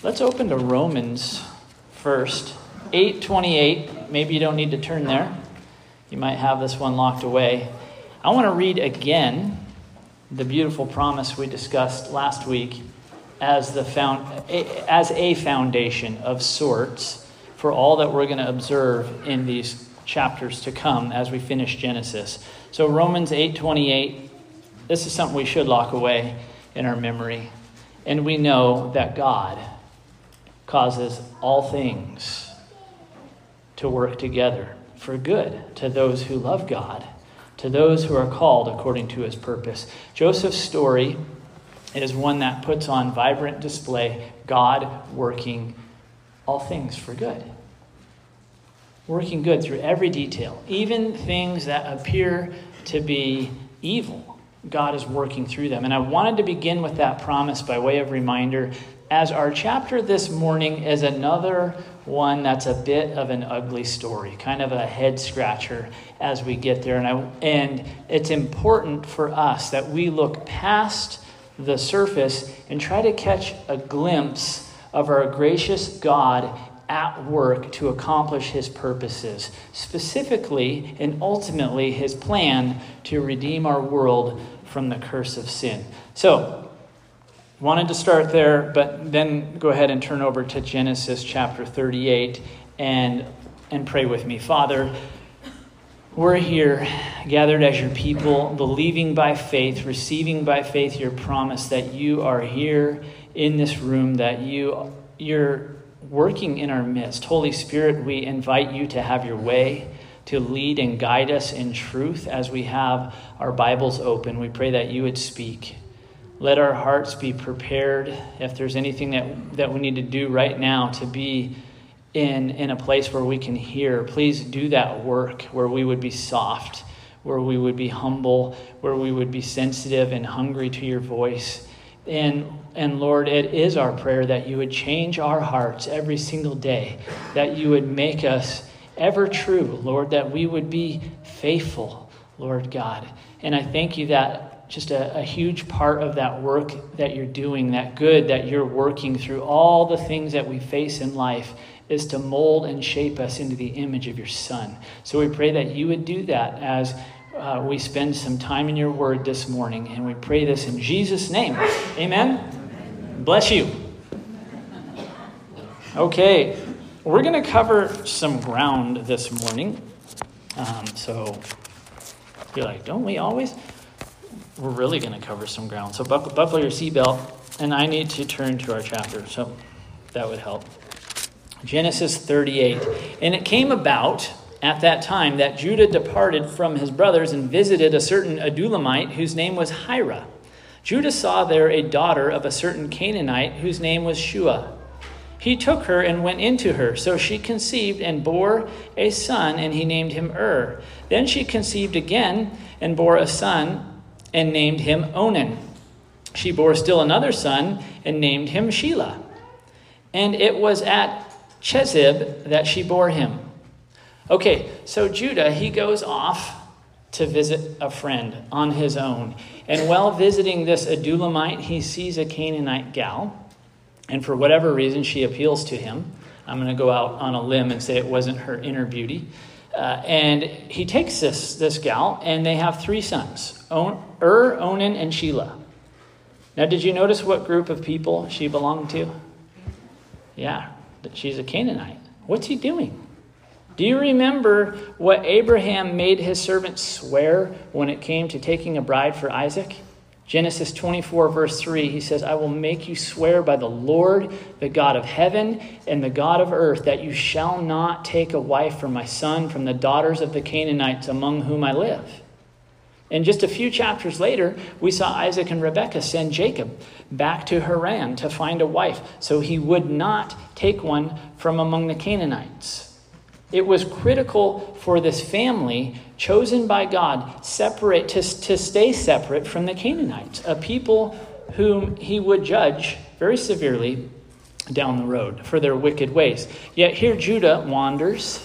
Let's open to Romans first. 8:28. Maybe you don't need to turn there. You might have this one locked away. I want to read again the beautiful promise we discussed last week as a foundation of sorts for all that we're going to observe in these chapters to come as we finish Genesis. So Romans 8:28, this is something we should lock away in our memory. And we know that God causes all things to work together for good to those who love God, to those who are called according to his purpose. Joseph's story is one that puts on vibrant display God working all things for good. Working good through every detail, even things that appear to be evil. God is working through them. And I wanted to begin with that promise by way of reminder, as our chapter this morning is another one that's a bit of an ugly story, kind of a head scratcher as we get there. And it's important for us that we look past the surface and try to catch a glimpse of our gracious God at work to accomplish his purposes, specifically and ultimately his plan to redeem our world from the curse of sin. So, wanted to start there, but then go ahead and turn over to Genesis chapter 38 and pray with me. Father, we're here gathered as your people, believing by faith, receiving by faith your promise that you are here in this room, that you're working in our midst. Holy Spirit, we invite you to have your way, to lead and guide us in truth as we have our Bibles open. We pray that you would speak. Let our hearts be prepared. If there's anything that we need to do right now to be in a place where we can hear, please do that work, where we would be soft, where we would be humble, where we would be sensitive and hungry to your voice. And Lord, it is our prayer that you would change our hearts every single day, that you would make us ever true, Lord, that we would be faithful, Lord God. And I thank you that just a huge part of that work that you're doing, that good that you're working through all the things that we face in life, is to mold and shape us into the image of your Son. So we pray that you would do that as we spend some time in your word this morning. And we pray this in Jesus' name. Amen. Bless you. Okay, we're going to cover some ground this morning. So you're like, don't we always? We're really going to cover some ground. So buckle your seatbelt, and I need to turn to our chapter, so that would help. Genesis 38. And it came about at that time that Judah departed from his brothers and visited a certain Adulamite whose name was Hira. Judah saw there a daughter of a certain Canaanite whose name was Shua. He took her and went into her. So she conceived and bore a son, and he named him Then she conceived again and bore a son and named him Onan. She bore still another son and named him Shelah. And it was at Chezib that she bore him. Okay, so Judah, he goes off to visit a friend on his own. And while visiting this Adulamite, he sees a Canaanite gal. And for whatever reason, she appeals to him. I'm going to go out on a limb and say it wasn't her inner beauty. And he takes this gal, and they have three sons, Onan, and Shelah. Now, did you notice what group of people she belonged to? Yeah, she's a Canaanite. What's he doing? Do you remember what Abraham made his servant swear when it came to taking a bride for Isaac? Genesis 24, verse 3, he says, I will make you swear by the Lord, the God of heaven and the God of earth, that you shall not take a wife for my son from the daughters of the Canaanites among whom I live. And just a few chapters later, we saw Isaac and Rebekah send Jacob back to Haran to find a wife, so he would not take one from among the Canaanites. It was critical for this family chosen by God to stay separate from the Canaanites, a people whom he would judge very severely down the road for their wicked ways. Yet here Judah wanders,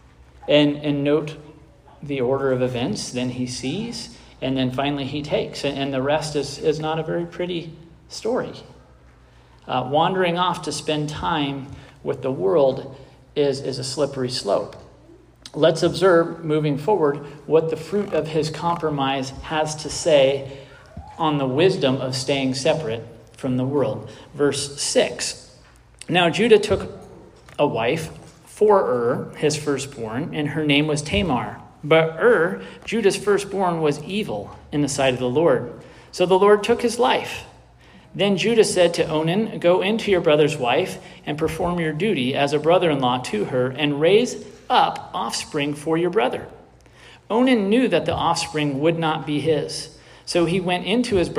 and note the order of events. Then he sees, and then finally he takes. And the rest is not a very pretty story. Wandering off to spend time with the world is a slippery slope. Let's observe, moving forward, what the fruit of his compromise has to say on the wisdom of staying separate from the world. Verse 6. Now Judah took a wife for his firstborn, and her name was Tamar. But Judah's firstborn, was evil in the sight of the Lord. So the Lord took his life. Then Judah said to Onan, go into your brother's wife and perform your duty as a brother-in-law to her, and raise up offspring for your brother. Onan knew that the offspring would not be his. So when he went into his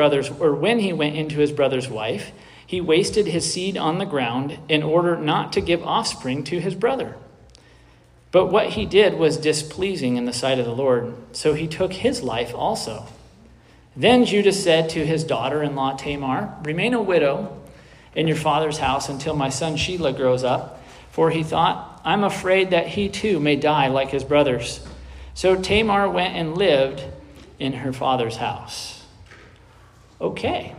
brother's wife, he wasted his seed on the ground in order not to give offspring to his brother. But what he did was displeasing in the sight of the Lord, so he took his life also. Then Judah said to his daughter-in-law Tamar, remain a widow in your father's house until my son Shelah grows up, for he thought, I'm afraid that he too may die like his brothers. So Tamar went and lived in her father's house. Okay.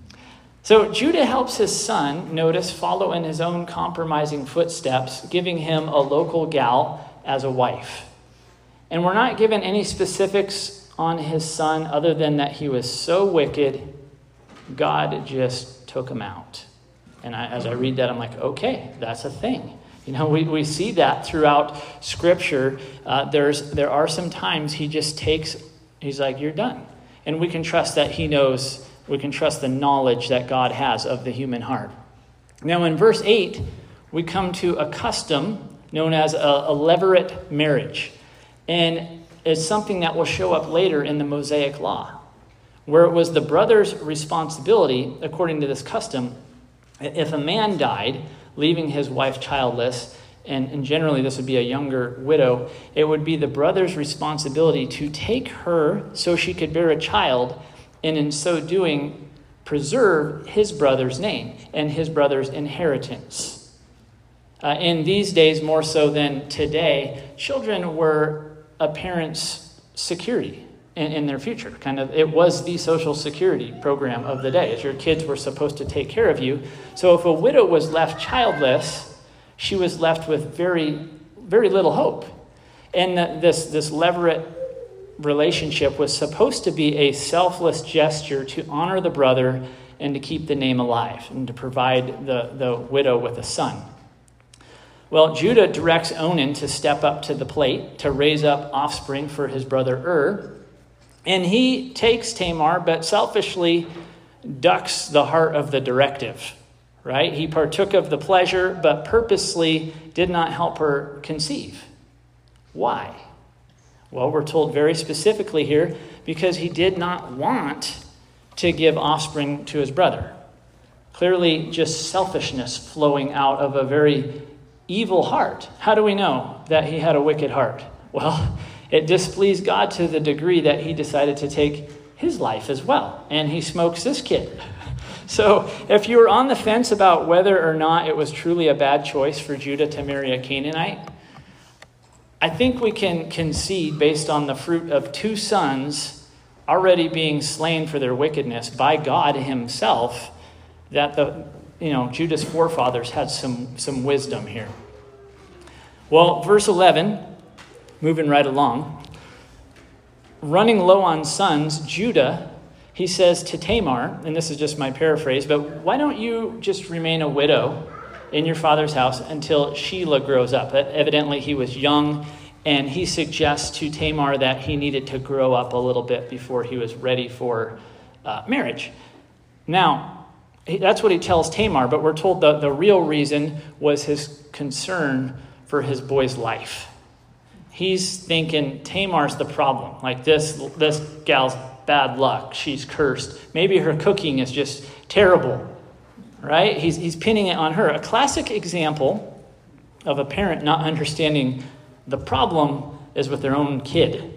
So Judah helps his son, notice, follow in his own compromising footsteps, giving him a local gal as a wife. And we're not given any specifics on his son other than that he was so wicked, God just took him out. And as I read that, I'm like, okay, that's a thing. We see that throughout Scripture. There are some times he's like, you're done. And we can trust that he knows. We can trust the knowledge that God has of the human heart. Now in verse 8, we come to a custom known as a levirate marriage. And it's something that will show up later in the Mosaic Law, where it was the brother's responsibility, according to this custom, if a man died, leaving his wife childless, and generally this would be a younger widow, it would be the brother's responsibility to take her so she could bear a child, and in so doing, preserve his brother's name and his brother's inheritance. In these days, more so than today, children were a parent's security in their future. It was the social security program of the day, as your kids were supposed to take care of you. So if a widow was left childless, she was left with very, very little hope. And this levirate relationship was supposed to be a selfless gesture to honor the brother and to keep the name alive and to provide the widow with a son. Well, Judah directs Onan to step up to the plate to raise up offspring for his brother and he takes Tamar, but selfishly ducks the heart of the directive, right? He partook of the pleasure, but purposely did not help her conceive. Why? Well, we're told very specifically here, because he did not want to give offspring to his brother. Clearly, just selfishness flowing out of a very evil heart. How do we know that he had a wicked heart? Well, it displeased God to the degree that he decided to take his life as well. And he smokes this kid. So if you were on the fence about whether or not it was truly a bad choice for Judah to marry a Canaanite, I think we can concede, based on the fruit of two sons already being slain for their wickedness by God himself, that Judah's forefathers had some wisdom here. Well, verse 11, moving right along. Running low on sons, Judah, he says to Tamar, and this is just my paraphrase, but why don't you just remain a widow in your father's house until Shelah grows up? Evidently, he was young, and he suggests to Tamar that he needed to grow up a little bit before he was ready for marriage. Now, that's what he tells Tamar, but we're told the real reason was his concern for his boy's life. He's thinking Tamar's the problem. Like this gal's bad luck. She's cursed. Maybe her cooking is just terrible, right? He's pinning it on her. A classic example of a parent not understanding the problem is with their own kid.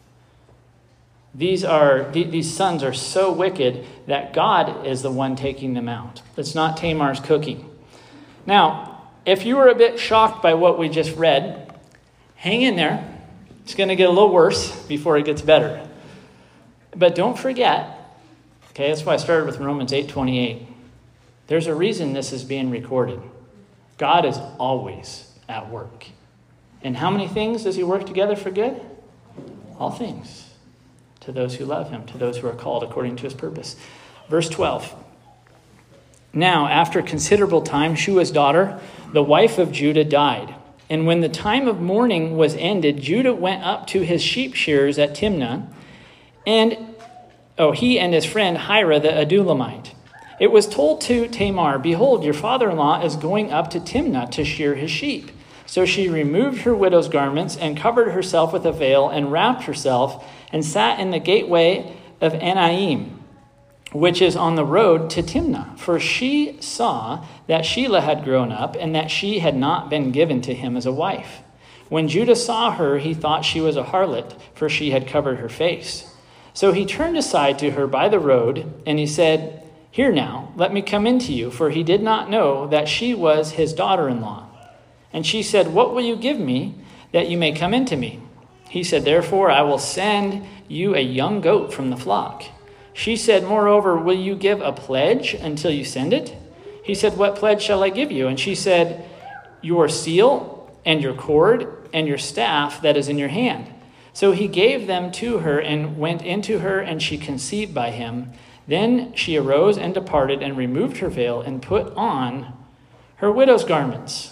These sons are so wicked that God is the one taking them out. It's not Tamar's cooking. Now, if you were a bit shocked by what we just read, hang in there. It's going to get a little worse before it gets better. But don't forget, okay, that's why I started with Romans 8:28. There's a reason this is being recorded. God is always at work. And how many things does he work together for good? All things. To those who love him, to those who are called according to his purpose. Verse 12. Now, after considerable time, Shua's daughter, the wife of Judah, died. And when the time of mourning was ended, Judah went up to his sheep shearers at Timnah, and he and his friend Hira the Adulamite. It was told to Tamar, behold, your father-in-law is going up to Timnah to shear his sheep. So she removed her widow's garments and covered herself with a veil and wrapped herself and sat in the gateway of Enaim, which is on the road to Timnah. For she saw that Shelah had grown up and that she had not been given to him as a wife. When Judah saw her, he thought she was a harlot, for she had covered her face. So he turned aside to her by the road, and he said, here now, let me come in to you, for he did not know that she was his daughter-in-law. And she said, what will you give me that you may come in to me? He said, therefore, I will send you a young goat from the flock. She said, moreover, will you give a pledge until you send it? He said, what pledge shall I give you? And she said, your seal and your cord and your staff that is in your hand. So he gave them to her and went into her, and she conceived by him. Then she arose and departed and removed her veil and put on her widow's garments.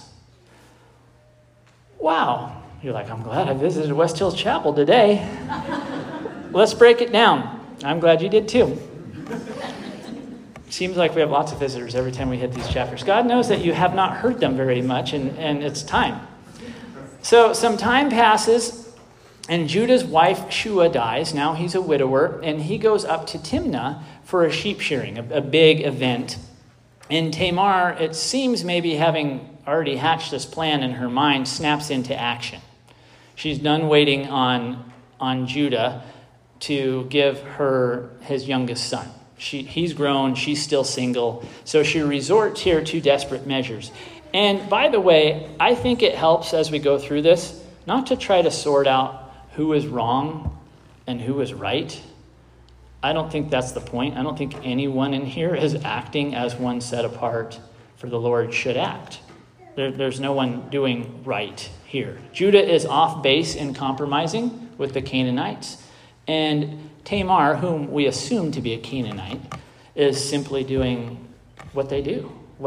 Wow. You're like, I'm glad I visited West Hills Chapel today. Let's break it down. I'm glad you did too. Seems like we have lots of visitors every time we hit these chapters. God knows that you have not heard them very much, and it's time. So some time passes, and Judah's wife Shua dies. Now he's a widower, and he goes up to Timnah for a sheep shearing, a big event. And Tamar, it seems maybe having already hatched this plan in her mind, snaps into action. She's done waiting on Judah to give her his youngest son. He's grown, she's still single, so she resorts here to desperate measures. And by the way, I think it helps as we go through this, not to try to sort out who is wrong and who is right. I don't think that's the point. I don't think anyone in here is acting as one set apart for the Lord should act. There's no one doing right here. Judah is off base in compromising with the Canaanites. And Tamar, whom we assume to be a Canaanite, is simply doing what they do.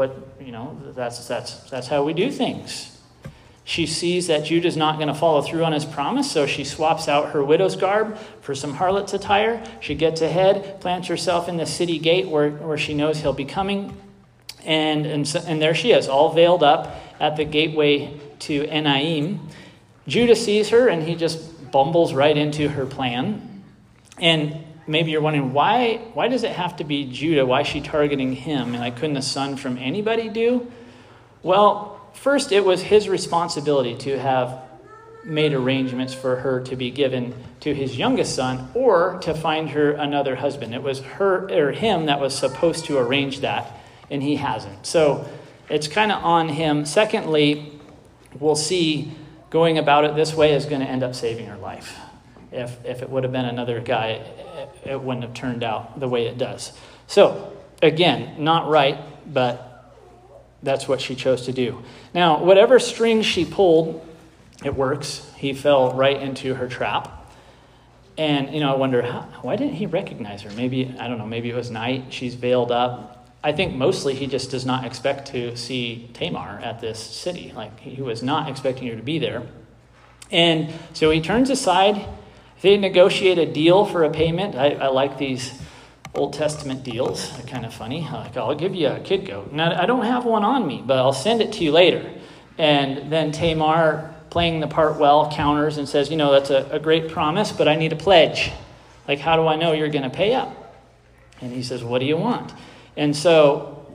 That's how we do things. She sees that Judah's not going to follow through on his promise, so she swaps out her widow's garb for some harlot's attire. She gets ahead, plants herself in the city gate where she knows he'll be coming, and there she is, all veiled up at the gateway to Enaim. Judah sees her, and he just bumbles right into her plan. And maybe you're wondering, why does it have to be Judah? Why is she targeting him? And couldn't the son from anybody do? Well, first, it was his responsibility to have made arrangements for her to be given to his youngest son or to find her another husband. It was her or him that was supposed to arrange that, and he hasn't. So it's kind of on him. Secondly, we'll see going about it this way is going to end up saving her life. If it would have been another guy, it wouldn't have turned out the way it does. So, again, not right, but that's what she chose to do. Now, whatever string she pulled, it works. He fell right into her trap. And, I wonder, why didn't he recognize her? Maybe it was night. She's veiled up. I think mostly he just does not expect to see Tamar at this city. He was not expecting her to be there. And so he turns aside. They negotiate a deal for a payment. I like these Old Testament deals. They're kind of funny. I'll give you a kid goat. Now, I don't have one on me, but I'll send it to you later. And then Tamar, playing the part well, counters and says, that's a great promise, but I need a pledge. How do I know you're going to pay up? And he says, what do you want? And so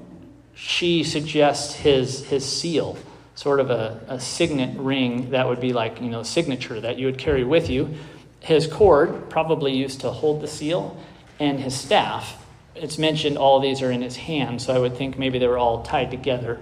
she suggests his seal, sort of a signet ring that would be signature that you would carry with you. His cord, probably used to hold the seal, and his staff. It's mentioned all of these are in his hand, so I would think maybe they were all tied together,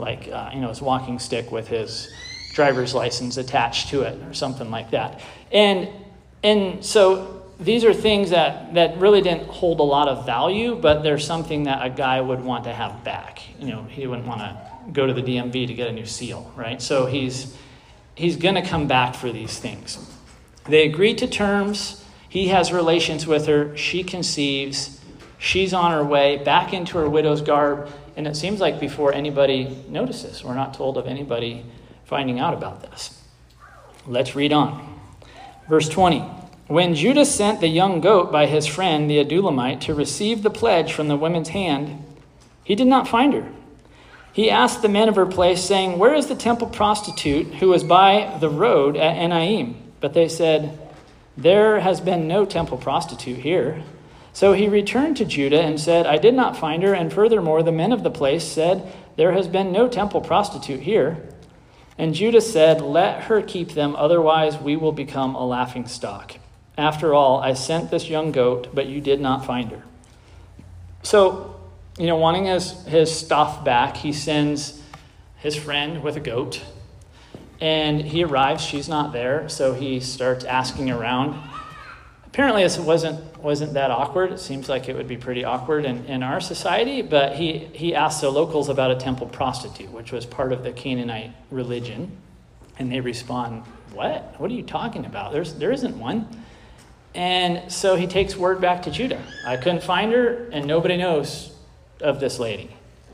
his walking stick with his driver's license attached to it or something like that. And so these are things that really didn't hold a lot of value, but they're something that a guy would want to have back. He wouldn't want to go to the DMV to get a new seal, right? So he's going to come back for these things. They agree to terms. He has relations with her. She conceives. She's on her way back into her widow's garb. And it seems like before anybody notices. We're not told of anybody finding out about this. Let's read on. Verse 20. When Judah sent the young goat by his friend, the Adulamite, to receive the pledge from the woman's hand, he did not find her. He asked the men of her place, saying, "Where is the temple prostitute who was by the road at Enaim?" But they said, "There has been no temple prostitute here." So he returned to Judah and said, "I did not find her, and furthermore the men of the place said, 'There has been no temple prostitute here.' And Judah said, 'Let her keep them, otherwise we will become a laughingstock. After all, I sent this young goat, but you did not find her.'" So, wanting his stuff back, he sends his friend with a goat. And he arrives, she's not there, so he starts asking around. Apparently this wasn't that awkward. It seems like it would be pretty awkward in our society, but he asked the locals about a temple prostitute, which was part of the Canaanite religion. And they respond, "What? What are you talking about? There isn't one." And so he takes word back to Judah. "I couldn't find her, and nobody knows of this lady."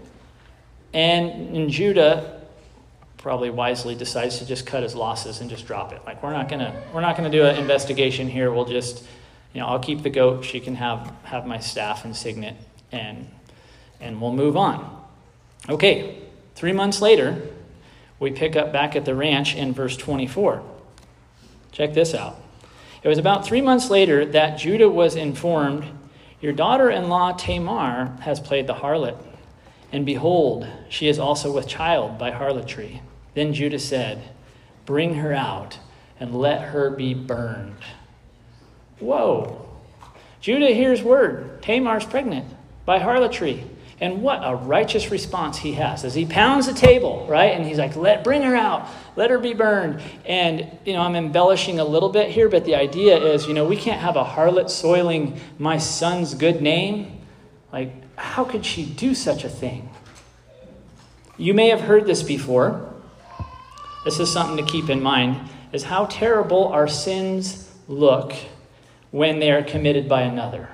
And Judah probably wisely decides to just cut his losses and just drop it. Like, we're not gonna do an investigation here. We'll just, I'll keep the goat. She can have my staff and signet, and we'll move on. Okay, 3 months later, we pick up back at the ranch in verse 24. Check this out. It was about 3 months later that Judah was informed, "Your daughter-in-law Tamar has played the harlot, and behold, she is also with child by harlotry." Then Judah said, "Bring her out and let her be burned." Whoa. Judah hears word. Tamar's pregnant by harlotry. And what a righteous response he has as he pounds the table, right? And he's like, bring her out. Let her be burned. And, I'm embellishing a little bit here, but the idea is, we can't have a harlot soiling my son's good name. Like, how could she do such a thing? You may have heard this before. This is something to keep in mind, is how terrible our sins look when they are committed by another.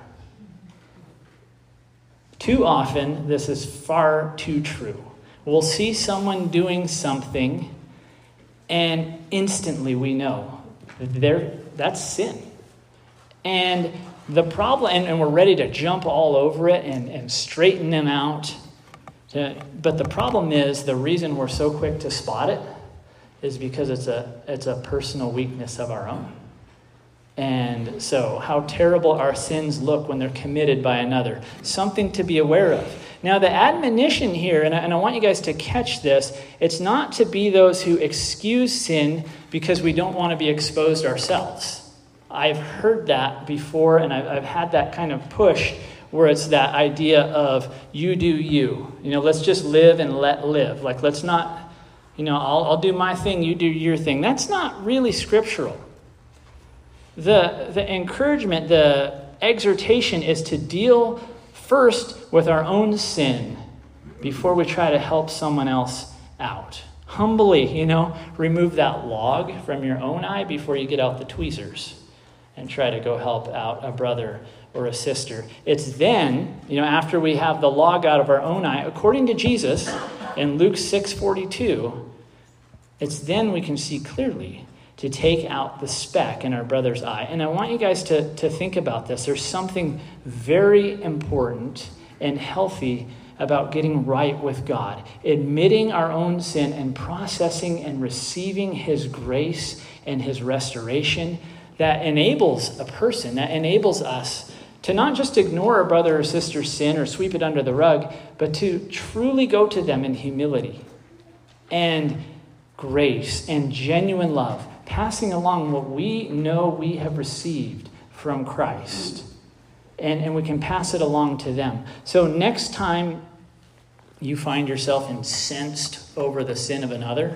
Too often, this is far too true. We'll see someone doing something, and instantly we know that's sin. And the problem, and we're ready to jump all over it and straighten them out. But the problem is, the reason we're so quick to spot it is because it's a personal weakness of our own. And so how terrible our sins look when they're committed by another. Something to be aware of. Now the admonition here, and I want you guys to catch this, it's not to be those who excuse sin because we don't want to be exposed ourselves. I've heard that before, and I've had that kind of push where it's that idea of you do you. Let's just live and let live. Like, let's not, I'll do my thing, you do your thing. That's not really scriptural. The encouragement, the exhortation is to deal first with our own sin before we try to help someone else out. Humbly, remove that log from your own eye before you get out the tweezers and try to go help out a brother or a sister. It's then, after we have the log out of our own eye, according to Jesus in Luke 6:42, it's then we can see clearly to take out the speck in our brother's eye. And I want you guys to think about this. There's something very important and healthy about getting right with God, admitting our own sin and processing and receiving his grace and his restoration that enables a person, that enables us to not just ignore a brother or sister's sin or sweep it under the rug, but to truly go to them in humility and grace and genuine love, passing along what we know we have received from Christ. And we can pass it along to them. So next time you find yourself incensed over the sin of another,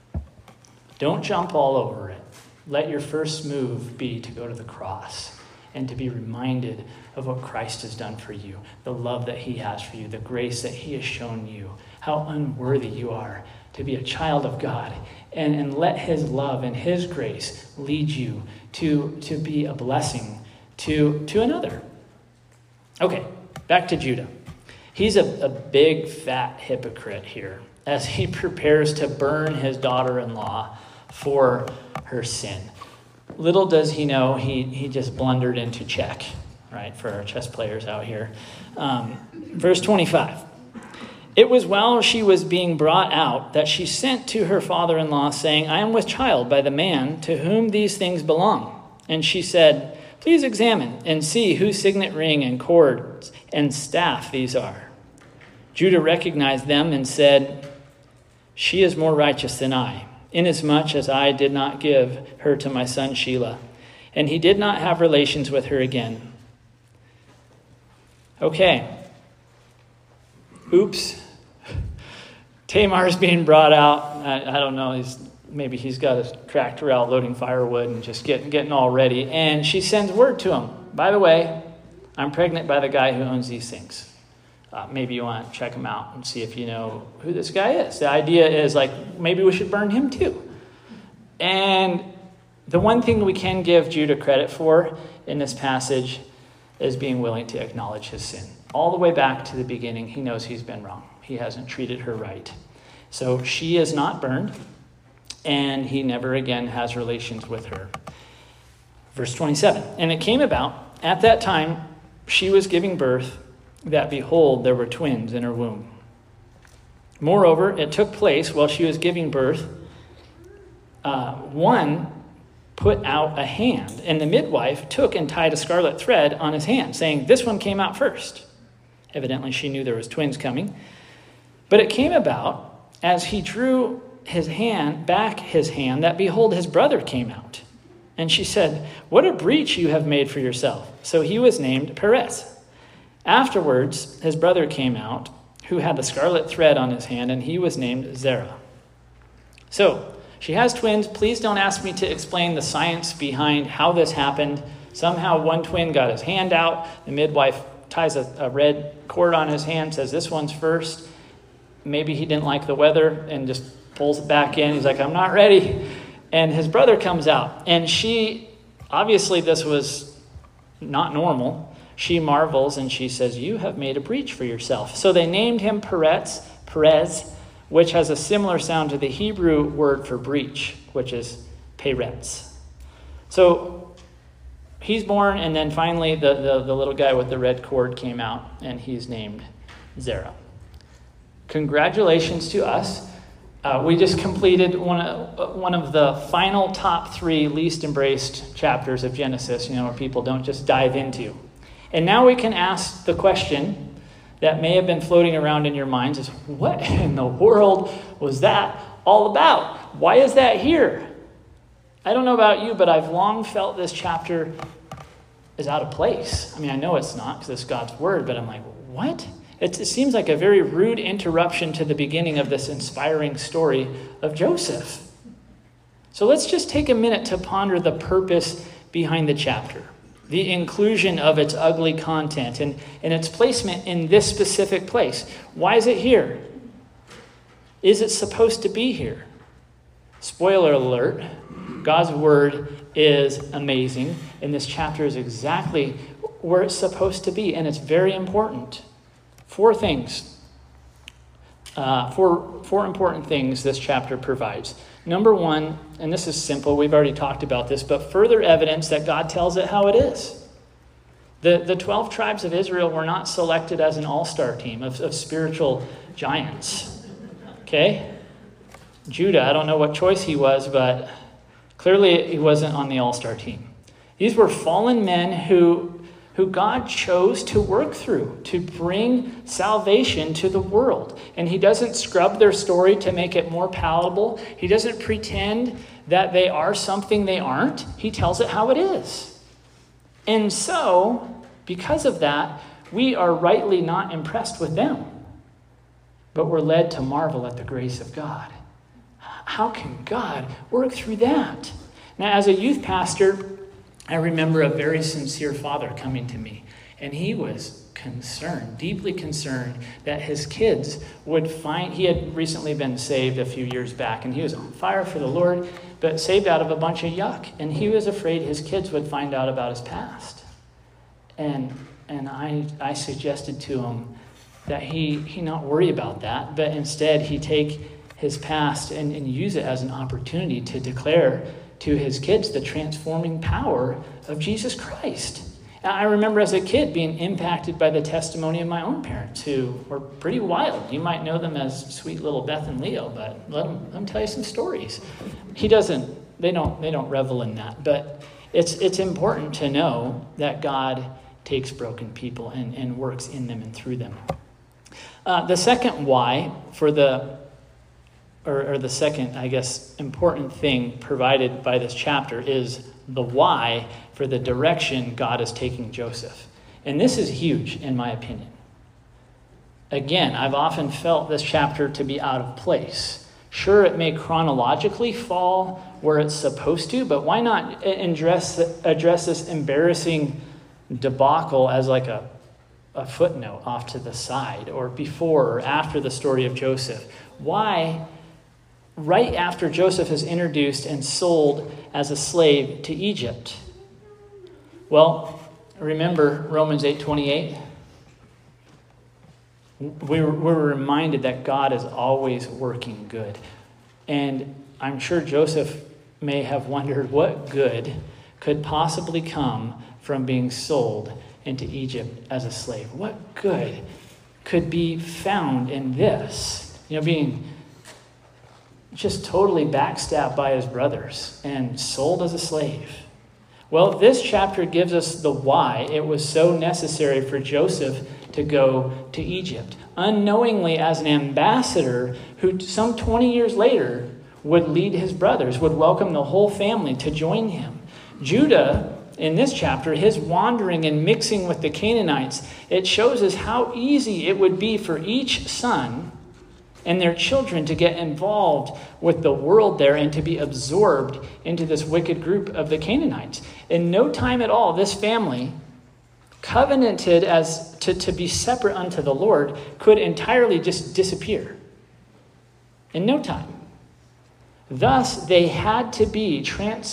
don't jump all over it. Let your first move be to go to the cross and to be reminded of what Christ has done for you, the love that he has for you, the grace that he has shown you, how unworthy you are to be a child of God, and let his love and his grace lead you to be a blessing to another. Okay, back to Judah. He's a big, fat hypocrite here as he prepares to burn his daughter-in-law for her sin. Little does he know, he just blundered into check, right, for our chess players out here. Verse 25. It was while she was being brought out that she sent to her father-in-law, saying, I am with child by the man to whom these things belong. And she said, please examine and see whose signet ring and cords and staff these are. Judah recognized them and said, she is more righteous than I, inasmuch as I did not give her to my son Shelah, and he did not have relations with her again. Okay. Oops. Tamar's being brought out. I don't know. Maybe he's got his tractor out loading firewood and just getting all ready. And she sends word to him. By the way, I'm pregnant by the guy who owns these things. Maybe you want to check him out and see if you know who this guy is. The idea is like, maybe we should burn him too. And the one thing we can give Judah credit for in this passage is being willing to acknowledge his sin. All the way back to the beginning, he knows he's been wrong. He hasn't treated her right. So she is not burned, and he never again has relations with her. Verse 27, and it came about, at that time she was giving birth, that behold, there were twins in her womb. Moreover, it took place while she was giving birth, one put out a hand, and the midwife took and tied a scarlet thread on his hand, saying, this one came out first. Evidently, she knew there was twins coming. But it came about, as he drew his hand, that behold, his brother came out. And she said, what a breach you have made for yourself. So he was named Perez. Afterwards, his brother came out, who had the scarlet thread on his hand, and he was named Zerah. So, she has twins. Please don't ask me to explain the science behind how this happened. Somehow one twin got his hand out. The midwife ties a red cord on his hand, says this one's first. Maybe he didn't like the weather and just pulls it back in. He's like, I'm not ready. And his brother comes out. And she, obviously this was not normal. She marvels and she says, you have made a breach for yourself. So they named him Perez, which has a similar sound to the Hebrew word for breach, which is Peretz. So he's born, and then finally the little guy with the red cord came out, and he's named Zerah. Congratulations to us. We just completed one of the final top 3 least embraced chapters of Genesis, where people don't just dive into. And now we can ask the question that may have been floating around in your minds is, what in the world was that all about? Why is that here? I don't know about you, but I've long felt this chapter is out of place. I mean, I know it's not because it's God's word, but I'm like, what? It seems like a very rude interruption to the beginning of this inspiring story of Joseph. So let's just take a minute to ponder the purpose behind the chapter, the inclusion of its ugly content, and its placement in this specific place. Why is it here? Is it supposed to be here? Spoiler alert, God's word is amazing, and this chapter is exactly where it's supposed to be, and it's very important. 4 things. 4 important things this chapter provides. Number 1, and this is simple, we've already talked about this, but further evidence that God tells it how it is. The 12 tribes of Israel were not selected as an all-star team of spiritual giants. Okay? Judah, I don't know what choice he was, but clearly he wasn't on the all-star team. These were fallen men who God chose to work through, to bring salvation to the world. And he doesn't scrub their story to make it more palatable. He doesn't pretend that they are something they aren't. He tells it how it is. And so, because of that, we are rightly not impressed with them. But we're led to marvel at the grace of God. How can God work through that? Now, as a youth pastor, I remember a very sincere father coming to me, and he was concerned, deeply concerned, that his kids would find, he had recently been saved a few years back, and he was on fire for the Lord, but saved out of a bunch of yuck, and he was afraid his kids would find out about his past. And I suggested to him that he not worry about that, but instead he take his past and use it as an opportunity to declare to his kids the transforming power of Jesus Christ. And I remember as a kid being impacted by the testimony of my own parents, who were pretty wild. You might know them as sweet little Beth and Leo, but let them tell you some stories. They don't revel in that, but it's important to know that God takes broken people and works in them and through them. The second why for the second, I guess, important thing provided by this chapter is the why for the direction God is taking Joseph. And this is huge, in my opinion. Again, I've often felt this chapter to be out of place. Sure, it may chronologically fall where it's supposed to, but why not address this embarrassing debacle as like a footnote off to the side, or before or after the story of Joseph? Why, right after Joseph is introduced and sold as a slave to Egypt? Well, remember Romans 8:28? We're reminded that God is always working good. And I'm sure Joseph may have wondered what good could possibly come from being sold into Egypt as a slave. What good could be found in this? Being just totally backstabbed by his brothers and sold as a slave. Well, this chapter gives us the why it was so necessary for Joseph to go to Egypt, unknowingly as an ambassador who some 20 years later would lead his brothers, would welcome the whole family to join him. Judah, in this chapter, his wandering and mixing with the Canaanites, it shows us how easy it would be for each son and their children to get involved with the world there and to be absorbed into this wicked group of the Canaanites. In no time at all, this family, covenanted as to be separate unto the Lord, could entirely just disappear. In no time. Thus, they had to be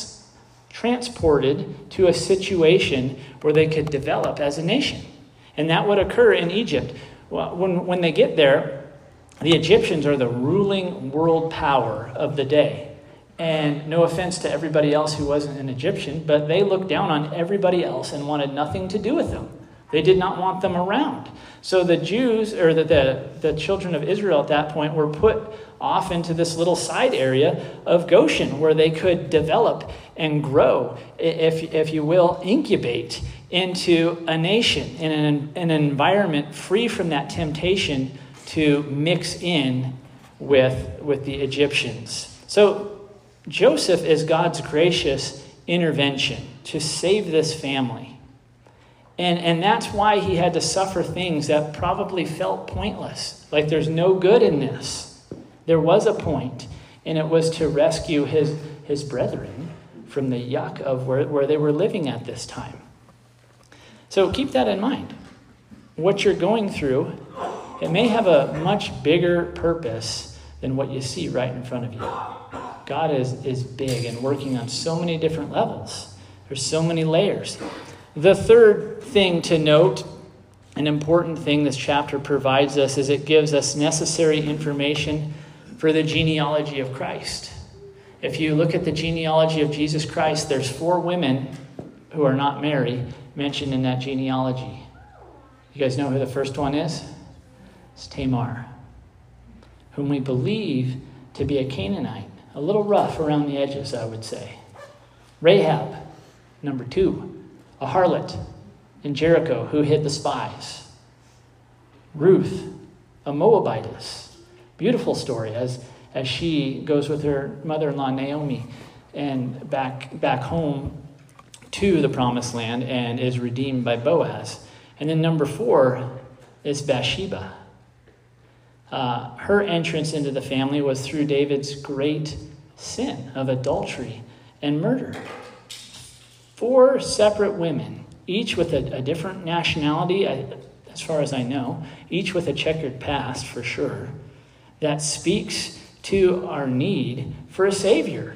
transported to a situation where they could develop as a nation. And that would occur in Egypt. Well, when they get there, the Egyptians are the ruling world power of the day. And no offense to everybody else who wasn't an Egyptian, but they looked down on everybody else and wanted nothing to do with them. They did not want them around. So the Jews, or the children of Israel at that point, were put off into this little side area of Goshen where they could develop and grow, if you will, incubate into a nation in an environment free from that temptation to mix in with the Egyptians. So Joseph is God's gracious intervention to save this family. And that's why he had to suffer things that probably felt pointless. Like there's no good in this. There was a point, and it was to rescue his brethren from the yuck of where they were living at this time. So keep that in mind. What you're going through, it may have a much bigger purpose than what you see right in front of you. God is big and working on so many different levels. There's so many layers. The third thing to note, an important thing this chapter provides us, is it gives us necessary information for the genealogy of Christ. If you look at the genealogy of Jesus Christ, there's 4 women who are not Mary mentioned in that genealogy. You guys know who the first one is? It's Tamar, whom we believe to be a Canaanite, a little rough around the edges, I would say. Rahab, number 2, a harlot in Jericho who hid the spies. Ruth, a Moabitess. Beautiful story as she goes with her mother-in-law Naomi and back home to the promised land and is redeemed by Boaz. And then number 4 is Bathsheba. Her entrance into the family was through David's great sin of adultery and murder. 4 separate women, each with a different nationality, as far as I know, each with a checkered past for sure, that speaks to our need for a Savior.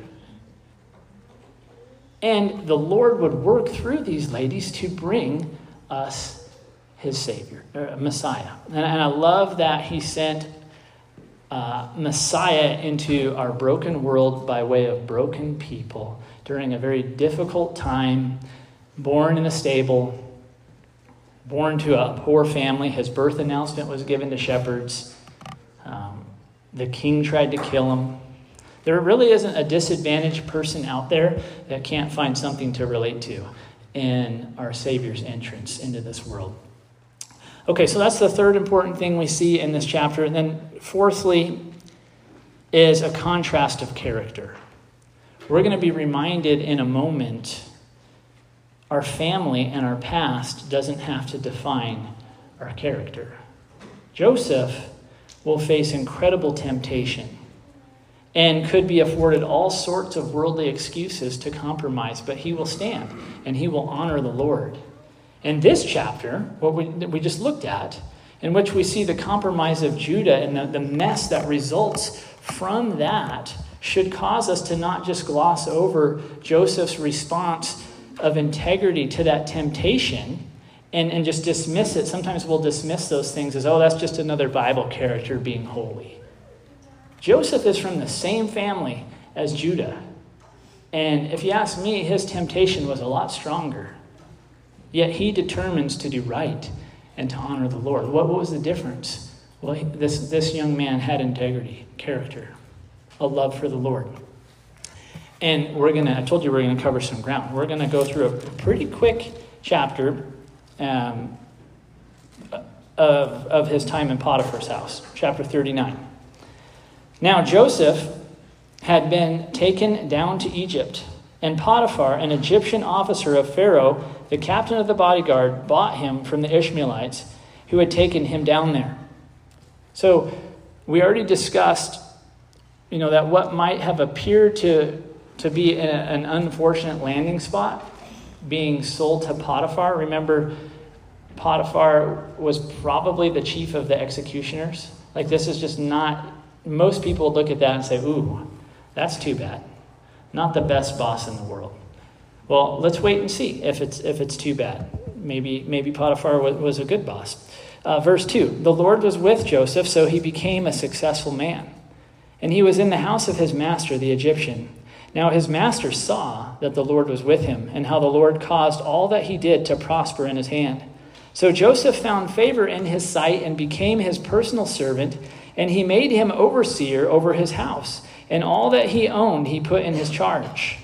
And the Lord would work through these ladies to bring us his Savior, or Messiah. And I love that he sent Messiah into our broken world by way of broken people during a very difficult time, born in a stable, born to a poor family. His birth announcement was given to shepherds. The king tried to kill him. There really isn't a disadvantaged person out there that can't find something to relate to in our Savior's entrance into this world. Okay, so that's the third important thing we see in this chapter. And then fourthly is a contrast of character. We're going to be reminded in a moment our family and our past doesn't have to define our character. Joseph will face incredible temptation and could be afforded all sorts of worldly excuses to compromise, but he will stand and he will honor the Lord. In this chapter, what we just looked at, in which we see the compromise of Judah and the mess that results from that, should cause us to not just gloss over Joseph's response of integrity to that temptation and just dismiss it. Sometimes we'll dismiss those things as, oh, that's just another Bible character being holy. Joseph is from the same family as Judah. And if you ask me, his temptation was a lot stronger. Yet he determines to do right and to honor the Lord. What was the difference? Well, this young man had integrity, character, a love for the Lord. And I told you we're going to cover some ground. We're going to go through a pretty quick chapter of his time in Potiphar's house, chapter 39. Now Joseph had been taken down to Egypt, and Potiphar, an Egyptian officer of Pharaoh, the captain of the bodyguard, bought him from the Ishmaelites who had taken him down there. So we already discussed, that what might have appeared to be an unfortunate landing spot, being sold to Potiphar. Remember, Potiphar was probably the chief of the executioners. Like, this is just not, most people look at that and say, ooh, that's too bad. Not the best boss in the world. Well, let's wait and see if it's too bad. Maybe Potiphar was a good boss. Verse 2, the Lord was with Joseph, so he became a successful man. And he was in the house of his master, the Egyptian. Now his master saw that the Lord was with him, and how the Lord caused all that he did to prosper in his hand. So Joseph found favor in his sight and became his personal servant, and he made him overseer over his house, and all that he owned he put in his charge.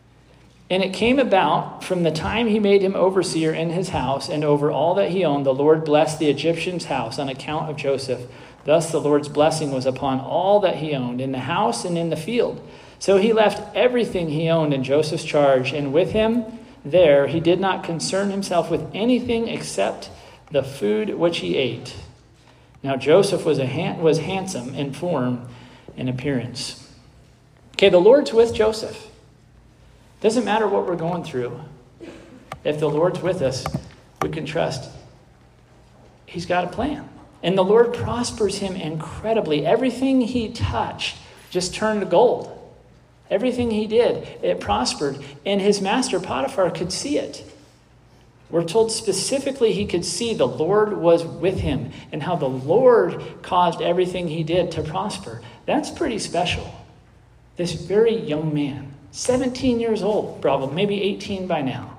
And it came about, from the time he made him overseer in his house and over all that he owned, the Lord blessed the Egyptian's house on account of Joseph. Thus the Lord's blessing was upon all that he owned, in the house and in the field. So he left everything he owned in Joseph's charge, and with him there he did not concern himself with anything except the food which he ate. Now Joseph was handsome in form and appearance. Okay, the Lord's with Joseph. Doesn't matter what we're going through. If the Lord's with us, we can trust he's got a plan. And the Lord prospers him incredibly. Everything he touched just turned to gold. Everything he did, it prospered. And his master, Potiphar, could see it. We're told specifically he could see the Lord was with him and how the Lord caused everything he did to prosper. That's pretty special. This very young man, 17 years old, probably, maybe 18 by now.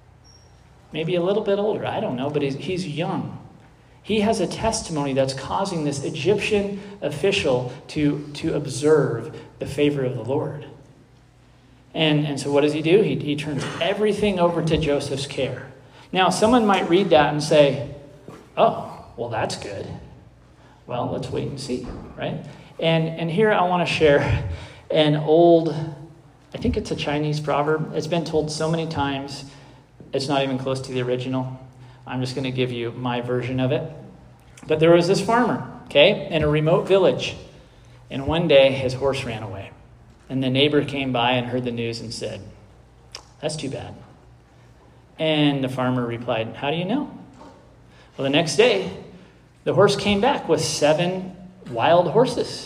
Maybe a little bit older, I don't know, but he's young. He has a testimony that's causing this Egyptian official to observe the favor of the Lord. And so what does he do? He turns everything over to Joseph's care. Now, someone might read that and say, oh, well, that's good. Well, let's wait and see, right? And here I want to share an old, I think it's a Chinese proverb. It's been told so many times, it's not even close to the original. I'm just going to give you my version of it. But there was this farmer, okay, in a remote village. And one day his horse ran away. And the neighbor came by and heard the news and said, that's too bad. And the farmer replied, "How do you know?" Well, the next day, the horse came back with 7 wild horses.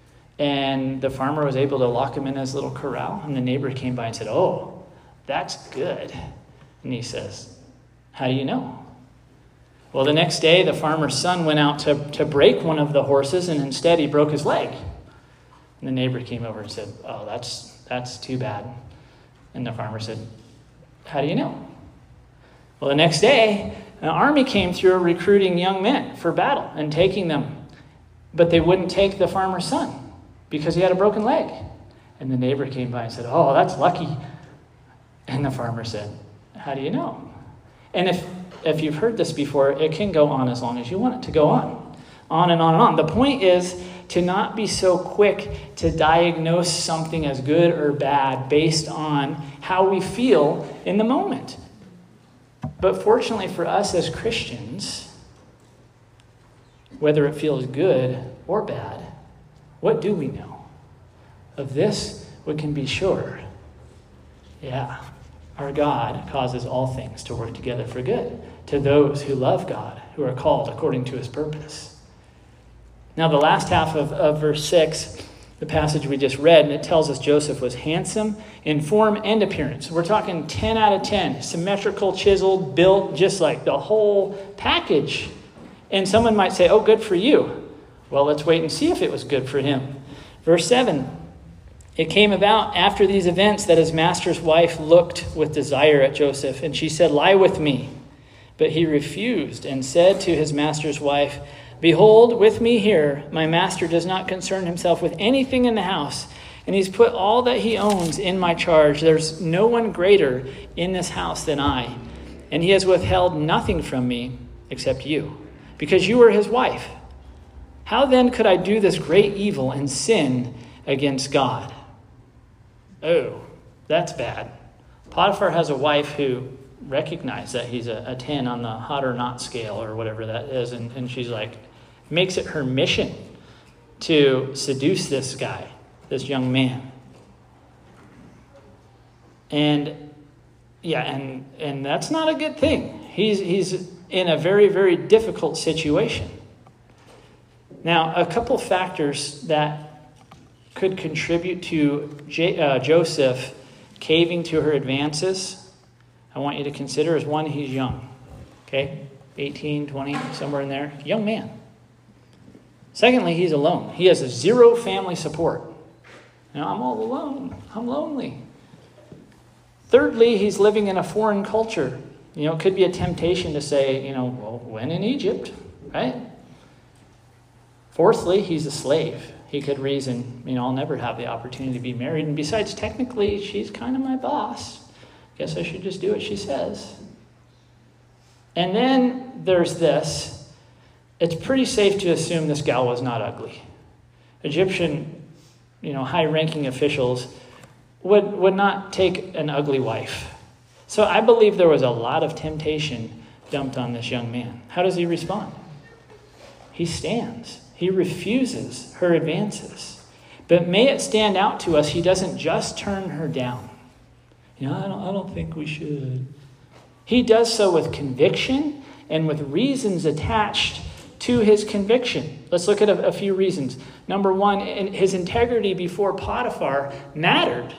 And the farmer was able to lock him in his little corral. And the neighbor came by and said, "Oh, that's good." And he says, "How do you know?" Well, the next day, the farmer's son went out to break one of the horses, and instead he broke his leg. And the neighbor came over and said, "Oh, that's too bad." And the farmer said, "How do you know?" Well, the next day, an army came through recruiting young men for battle and taking them. But they wouldn't take the farmer's son because he had a broken leg. And the neighbor came by and said, "Oh, that's lucky." And the farmer said, "How do you know?" And if you've heard this before, it can go on as long as you want it to go on and on and on. The point is to not be so quick to diagnose something as good or bad based on how we feel in the moment. But fortunately for us as Christians, whether it feels good or bad, what do we know? Of this we can be sure. Yeah, our God causes all things to work together for good to those who love God, who are called according to his purpose. Now, the last half of verse 6, the passage we just read, and it tells us Joseph was handsome in form and appearance. We're talking 10 out of 10, symmetrical, chiseled, built, just like the whole package. And someone might say, "Oh, good for you." Well, let's wait and see if it was good for him. Verse 7, it came about after these events that his master's wife looked with desire at Joseph, and she said, "Lie with me." But he refused and said to his master's wife, "Behold, with me here, my master does not concern himself with anything in the house, and he's put all that he owns in my charge. There's no one greater in this house than I, and he has withheld nothing from me except you, because you are his wife. How then could I do this great evil and sin against God?" Oh, that's bad. Potiphar has a wife who recognized that he's a 10 on the hot or not scale or whatever that is, and she's like, makes it her mission to seduce this guy, this young man. And yeah, and that's not a good thing. He's in a very, very difficult situation. Now, a couple factors that could contribute to Joseph caving to her advances, I want you to consider is one, he's young. Okay? 18, 20, somewhere in there. Young man. Secondly, he's alone. He has 0 family support. I'm all alone. I'm lonely. Thirdly, he's living in a foreign culture. It could be a temptation to say, well, when in Egypt, right? Fourthly, he's a slave. He could reason, I'll never have the opportunity to be married. And besides, technically, she's kind of my boss. Guess I should just do what she says. And then there's this. It's pretty safe to assume this gal was not ugly. Egyptian, high-ranking officials would not take an ugly wife. So I believe there was a lot of temptation dumped on this young man. How does he respond? He stands. He refuses her advances. But may it stand out to us, he doesn't just turn her down. I don't think we should. He does so with conviction and with reasons attached to his conviction. Let's look at a few reasons. Number one, his integrity before Potiphar mattered.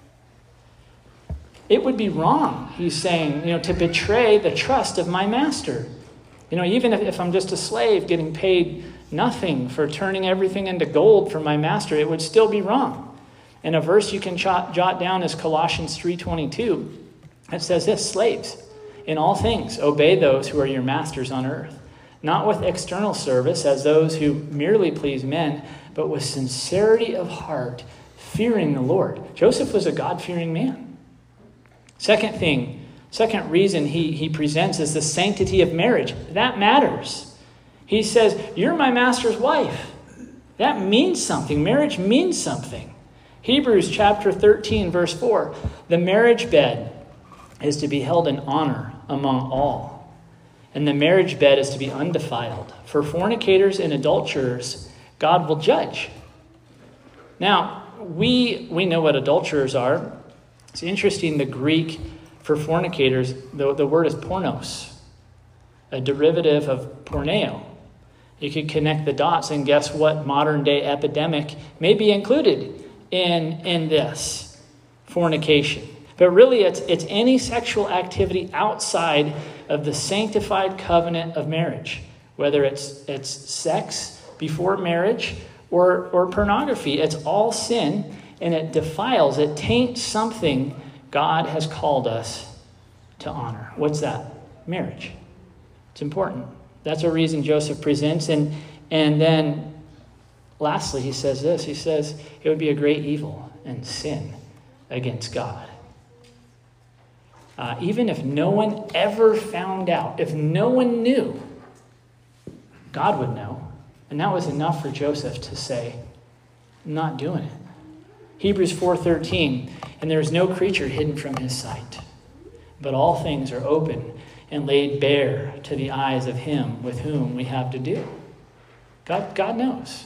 It would be wrong, he's saying, to betray the trust of my master. Even if I'm just a slave getting paid nothing for turning everything into gold for my master, it would still be wrong. And a verse you can jot down is Colossians 3:22. It says this, "Slaves, in all things obey those who are your masters on earth, not with external service as those who merely please men, but with sincerity of heart, fearing the Lord." Joseph was a God-fearing man. Second reason he presents is the sanctity of marriage. That matters. He says, "You're my master's wife." That means something. Marriage means something. Hebrews chapter 13, verse 4. The marriage bed is to be held in honor among all, and the marriage bed is to be undefiled. For fornicators and adulterers, God will judge. Now, we know what adulterers are. It's interesting, the Greek For fornicators, the word is pornos, a derivative of porneo. You could connect the dots and guess what modern day epidemic may be included in this fornication. But really, it's any sexual activity outside of the sanctified covenant of marriage, whether it's sex before marriage or pornography. It's all sin, and it defiles, it taints something God has called us to honor. What's that? Marriage. It's important. That's a reason Joseph presents. And then lastly, he says this. He says it would be a great evil and sin against God. Even if no one ever found out, if no one knew, God would know. And that was enough for Joseph to say, I'm not doing it. Hebrews 4:13, and there is no creature hidden from his sight, but all things are open and laid bare to the eyes of him with whom we have to do. God knows.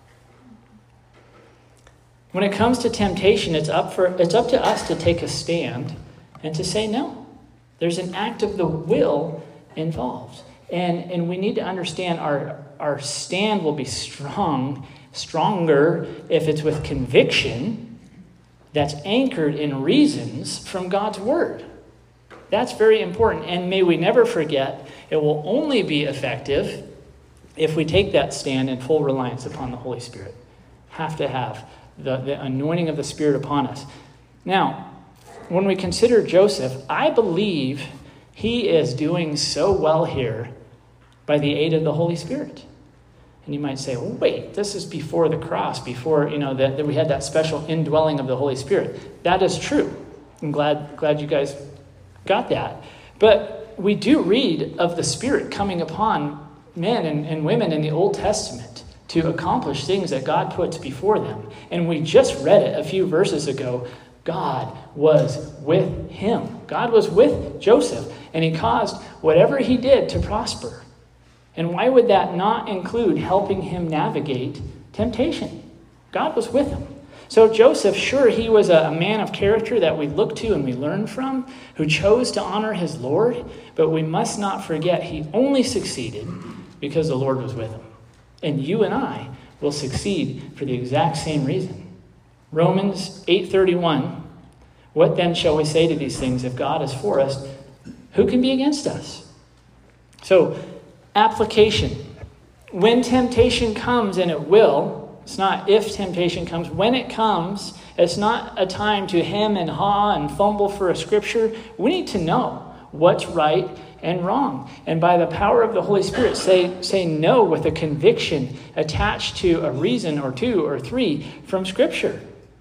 When it comes to temptation, it's up to us to take a stand and to say no. There's an act of the will involved. And we need to understand our stand will be stronger if it's with conviction that's anchored in reasons from God's word. That's very important. And may we never forget, it will only be effective if we take that stand in full reliance upon the Holy Spirit. Have to have the anointing of the Spirit upon us. Now, when we consider Joseph, I believe he is doing so well here by the aid of the Holy Spirit. And you might say, well, wait, this is before the cross, before, that we had that special indwelling of the Holy Spirit. That is true. I'm glad you guys got that. But we do read of the Spirit coming upon men and women in the Old Testament to accomplish things that God puts before them. And we just read it a few verses ago. God was with him. God was with Joseph, and he caused whatever he did to prosper. And why would that not include helping him navigate temptation? God was with him. So Joseph, sure, he was a man of character that we look to and we learn from, who chose to honor his Lord, but we must not forget he only succeeded because the Lord was with him. And you and I will succeed for the exact same reason. Romans 8:31, what then shall we say to these things? If God is for us, who can be against us? So, application. When temptation comes, and it will, it's not if temptation comes, when it comes, it's not a time to hem and haw and fumble for a scripture. We need to know what's right and wrong. And by the power of the Holy Spirit, say no with a conviction attached to a reason or two or three from Scripture.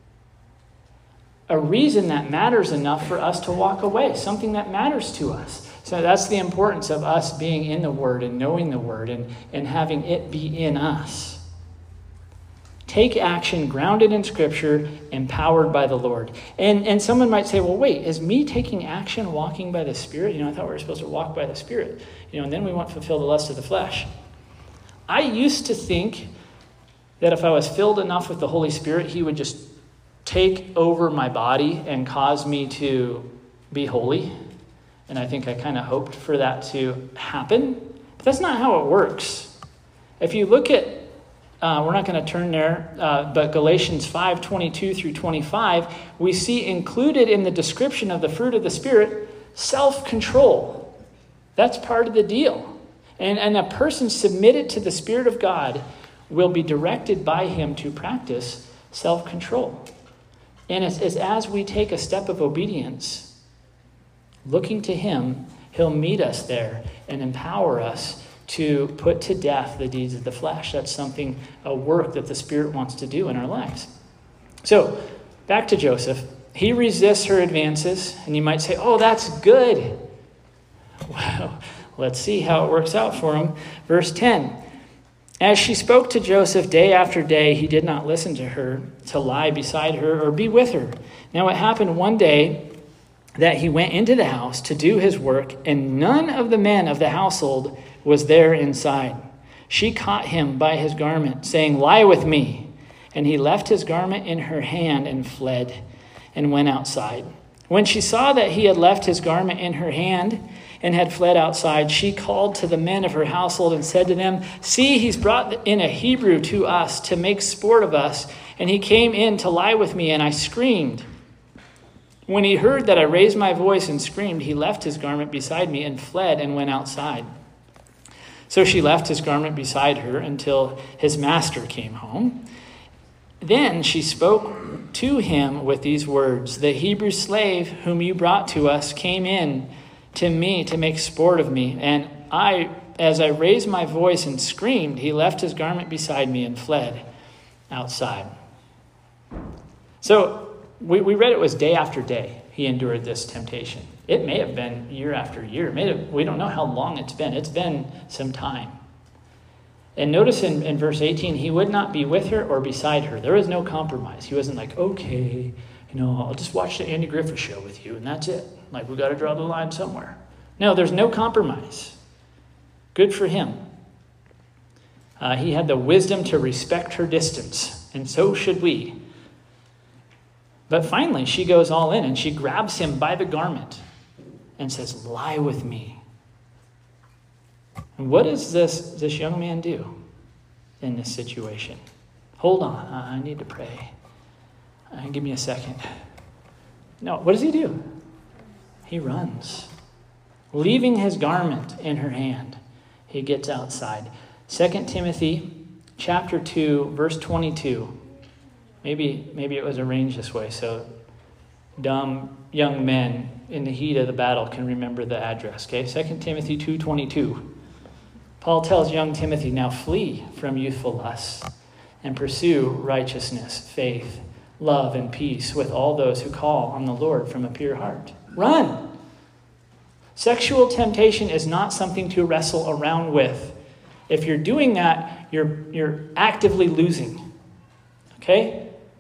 A reason that matters enough for us to walk away, something that matters to us. So that's the importance of us being in the Word and knowing the Word and having it be in us. Take action grounded in Scripture, empowered by the Lord. And someone might say, well, wait, is me taking action walking by the Spirit? I thought we were supposed to walk by the Spirit. And then we won't fulfill the lust of the flesh. I used to think that if I was filled enough with the Holy Spirit, he would just take over my body and cause me to be holy. And I think I kind of hoped for that to happen. But that's not how it works. If you look at, we're not going to turn there, but Galatians 5:22 through 25, we see included in the description of the fruit of the Spirit, self-control. That's part of the deal. And a person submitted to the Spirit of God will be directed by him to practice self-control. And it's as we take a step of obedience, looking to him, he'll meet us there and empower us to put to death the deeds of the flesh. That's a work that the Spirit wants to do in our lives. So, back to Joseph. He resists her advances, and you might say, oh, that's good. Well, let's see how it works out for him. Verse 10. As she spoke to Joseph day after day, he did not listen to her, to lie beside her or be with her. Now it happened one day that he went into the house to do his work, and none of the men of the household was there inside. She caught him by his garment, saying, lie with me. And he left his garment in her hand and fled and went outside. When she saw that he had left his garment in her hand and had fled outside, she called to the men of her household and said to them, "See, he's brought in a Hebrew to us to make sport of us, and he came in to lie with me, and I screamed. When he heard that I raised my voice and screamed, he left his garment beside me and fled and went outside." So she left his garment beside her until his master came home. Then she spoke to him with these words, "The Hebrew slave whom you brought to us came in to me to make sport of me. And as I raised my voice and screamed, he left his garment beside me and fled outside." So we read it was day after day he endured this temptation. It may have been year after year. We don't know how long it's been. It's been some time. And notice in verse 18, he would not be with her or beside her. There was no compromise. He wasn't like, okay, I'll just watch the Andy Griffith show with you, and that's it. Like, we got to draw the line somewhere. No, there's no compromise. Good for him. He had the wisdom to respect her distance, and so should we. But finally, she goes all in, and she grabs him by the garment and says, "Lie with me." And what does this young man do in this situation? Hold on, I need to pray. Give me a second. No, what does he do? He runs. Leaving his garment in her hand, he gets outside. 2 Timothy chapter 2, verse 22. Maybe it was arranged this way so dumb young men in the heat of the battle can remember the address. Okay, 2 Timothy 2:22. Paul tells young Timothy, "Now flee from youthful lusts and pursue righteousness, faith, love, and peace with all those who call on the Lord from a pure heart." Run! Sexual temptation is not something to wrestle around with. If you're doing that, you're actively losing. Okay?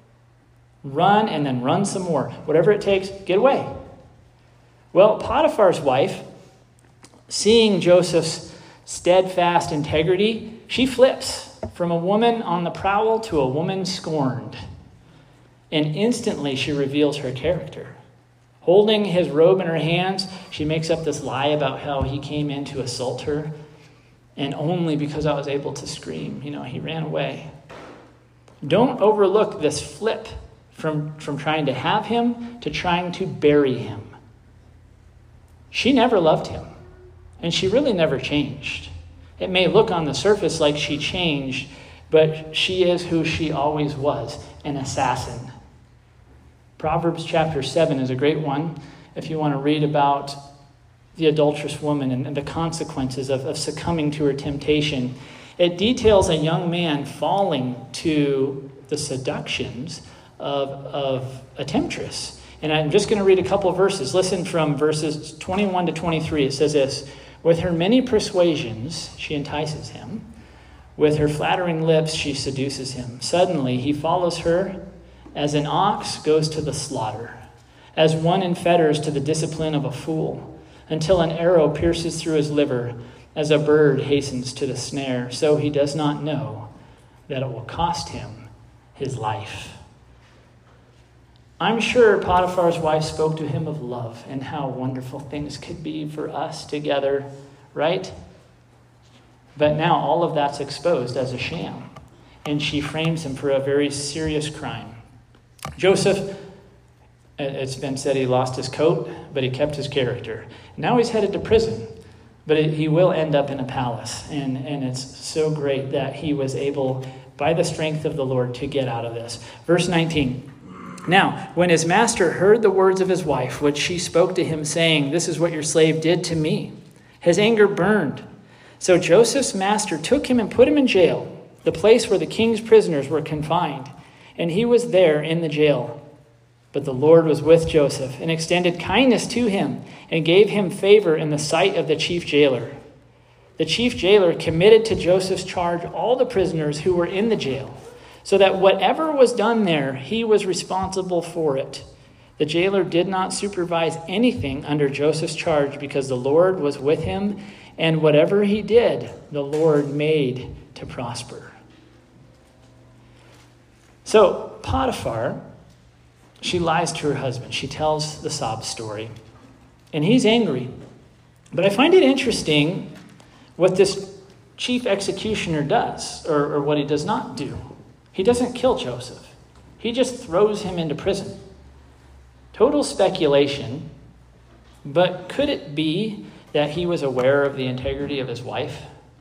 Run and then run some more. Whatever it takes, get away. Well, Potiphar's wife, seeing Joseph's steadfast integrity, she flips from a woman on the prowl to a woman scorned. And instantly she reveals her character. Holding his robe in her hands, she makes up this lie about how he came in to assault her. And only because I was able to scream, he ran away. Don't overlook this flip from trying to have him to trying to bury him. She never loved him, and she really never changed. It may look on the surface like she changed, but she is who she always was, an assassin. Proverbs chapter 7 is a great one if you want to read about the adulterous woman and the consequences of succumbing to her temptation. It details a young man falling to the seductions of a temptress. And I'm just going to read a couple of verses. Listen from verses 21 to 23. It says this: "With her many persuasions, she entices him. With her flattering lips, she seduces him. Suddenly, he follows her as an ox goes to the slaughter, as one in fetters to the discipline of a fool, until an arrow pierces through his liver, as a bird hastens to the snare. So he does not know that it will cost him his life." I'm sure Potiphar's wife spoke to him of love and how wonderful things could be for us together, right? But now all of that's exposed as a sham, and she frames him for a very serious crime. Joseph, it's been said he lost his coat, but he kept his character. Now he's headed to prison, but he will end up in a palace, and it's so great that he was able, by the strength of the Lord, to get out of this. Verse 19. "Now, when his master heard the words of his wife, which she spoke to him, saying, 'This is what your slave did to me,' his anger burned. So Joseph's master took him and put him in jail, the place where the king's prisoners were confined, and he was there in the jail. But the Lord was with Joseph and extended kindness to him and gave him favor in the sight of the chief jailer. The chief jailer committed to Joseph's charge all the prisoners who were in the jail, so that whatever was done there, he was responsible for it. The jailer did not supervise anything under Joseph's charge because the Lord was with him, and whatever he did, the Lord made to prosper." So Potiphar She lies to her husband. She tells the sob story. And he's angry. But I find it interesting what this chief executioner does, or what he does not do. He doesn't kill Joseph. He just throws him into prison. Total speculation, but could it be that he was aware of the integrity of his wife?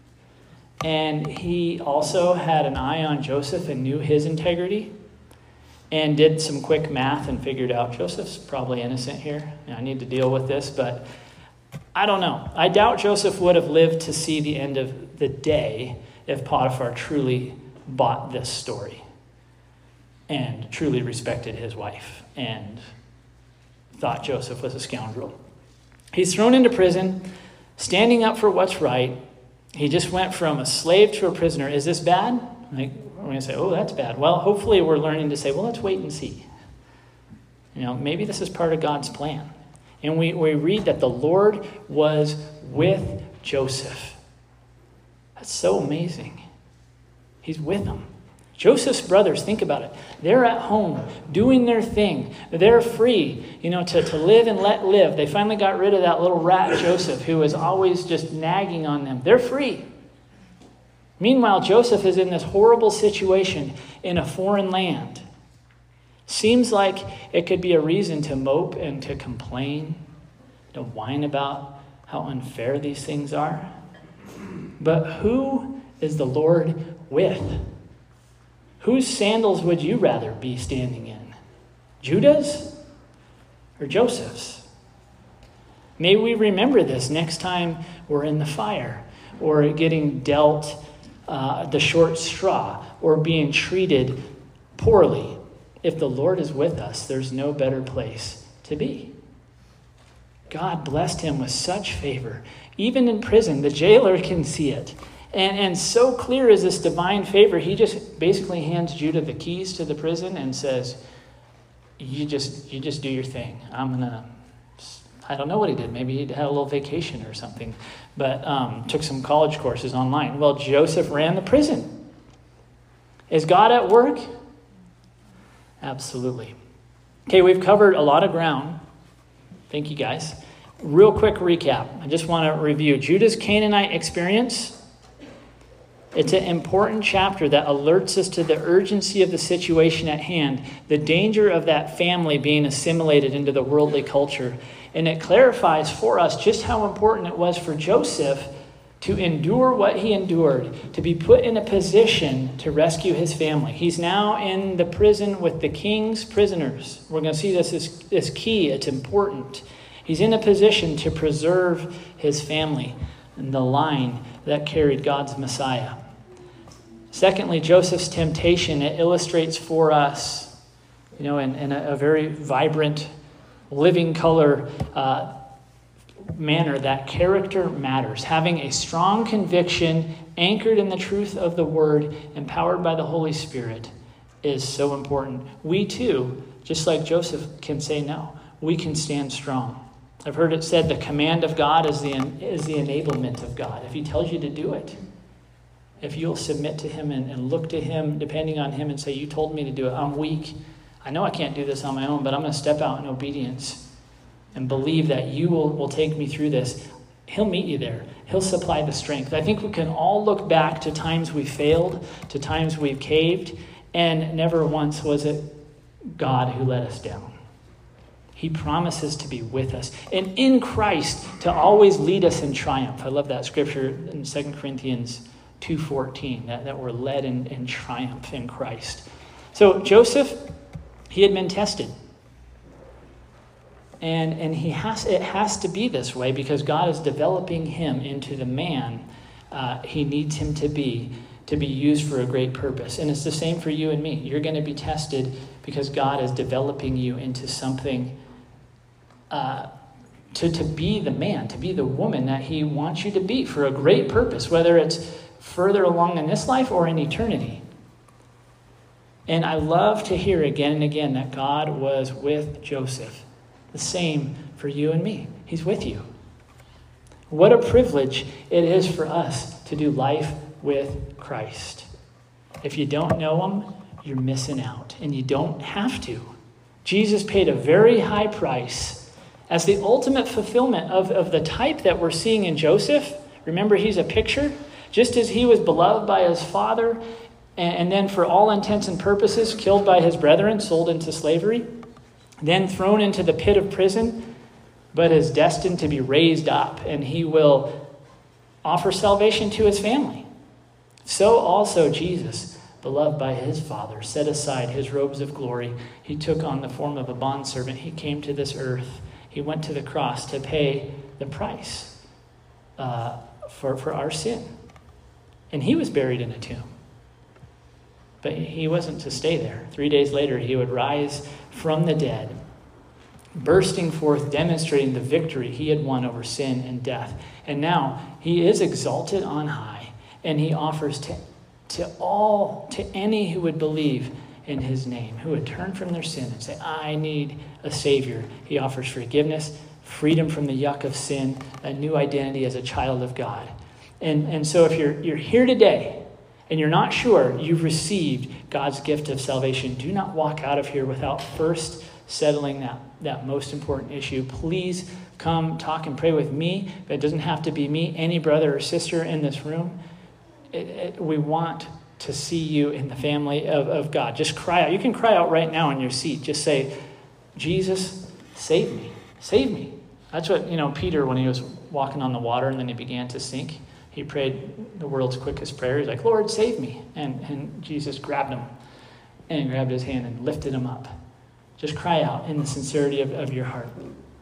And he also had an eye on Joseph and knew his integrity and did some quick math and figured out Joseph's probably innocent here. I need to deal with this, but I don't know. I doubt Joseph would have lived to see the end of the day if Potiphar truly bought this story and truly respected his wife and thought Joseph was a scoundrel. He's thrown into prison, standing up for what's right. He just went from a slave to a prisoner. Is this bad? Like, we're going to say, oh, that's bad. Well, hopefully we're learning to say, well, let's wait and see. Maybe this is part of God's plan. And we read that the Lord was with Joseph. That's so amazing. He's with him. Joseph's brothers, think about it. They're at home doing their thing. They're free, to live and let live. They finally got rid of that little rat Joseph who was always just nagging on them. They're free. Meanwhile, Joseph is in this horrible situation in a foreign land. Seems like it could be a reason to mope and to complain, to whine about how unfair these things are. But who is the Lord with? Whose sandals would you rather be standing in? Judah's or Joseph's? May we remember this next time we're in the fire or getting dealt the short straw or being treated poorly. If the Lord is with us, there's no better place to be. God blessed him with such favor. Even in prison, the jailer can see it. And so clear is this divine favor, he just basically hands Judah the keys to the prison and says, you just do your thing. I don't know what he did. Maybe he had a little vacation or something, but took some college courses online. Well, Joseph ran the prison. Is God at work? Absolutely. Okay, we've covered a lot of ground. Thank you, guys. Real quick recap. I just want to review Judah's Canaanite experience. It's an important chapter that alerts us to the urgency of the situation at hand, the danger of that family being assimilated into the worldly culture. And it clarifies for us just how important it was for Joseph to endure what he endured, to be put in a position to rescue his family. He's now in the prison with the king's prisoners. We're going to see this is key. It's important. He's in a position to preserve his family and the line that carried God's Messiah. Secondly, Joseph's temptation, it illustrates for us, in a very vibrant, living color manner that character matters. Having a strong conviction anchored in the truth of the word, empowered by the Holy Spirit, is so important. We too, just like Joseph, can say no. We can stand strong. I've heard it said the command of God is the enablement of God. If he tells you to do it, if you'll submit to him and look to him, depending on him, and say, you told me to do it. I'm weak. I know I can't do this on my own, but I'm going to step out in obedience and believe that you will take me through this. He'll meet you there. He'll supply the strength. I think we can all look back to times we failed, to times we've caved, and never once was it God who let us down. He promises to be with us. And in Christ, to always lead us in triumph. I love that scripture in 2 Corinthians 2:14, that we're led in triumph in Christ. So Joseph, he had been tested. And it has to be this way because God is developing him into the man he needs him to be used for a great purpose. And it's the same for you and me. You're going to be tested because God is developing you into something to be the man, to be the woman that he wants you to be for a great purpose, whether it's further along in this life or in eternity. And I love to hear again and again that God was with Joseph. The same for you and me. He's with you. What a privilege it is for us to do life with Christ. If you don't know him, you're missing out. And you don't have to. Jesus paid a very high price as the ultimate fulfillment of the type that we're seeing in Joseph. Remember, he's a picture. Just as he was beloved by his father, and then for all intents and purposes killed by his brethren, sold into slavery, then thrown into the pit of prison, but is destined to be raised up, and he will offer salvation to his family. So also Jesus, beloved by his Father, set aside his robes of glory. He took on the form of a bondservant. He came to this earth. He went to the cross to pay the price for our sin. And he was buried in a tomb. But he wasn't to stay there. 3 days later, he would rise from the dead, bursting forth, demonstrating the victory he had won over sin and death. And now he is exalted on high, and he offers to any who would believe in his name, who would turn from their sin and say, I need a Savior. He offers forgiveness, freedom from the yuck of sin, a new identity as a child of God. And so if you're here today and you're not sure you've received God's gift of salvation, do not walk out of here without first settling that most important issue. Please come talk and pray with me. It doesn't have to be me, any brother or sister in this room. We want to see you in the family of God. Just cry out. You can cry out right now in your seat. Just say, Jesus, save me. Save me. That's what, Peter, when he was walking on the water and then he began to sink, he prayed the world's quickest prayer. He's like, Lord, save me. And Jesus grabbed him and grabbed his hand and lifted him up. Just cry out in the sincerity of your heart.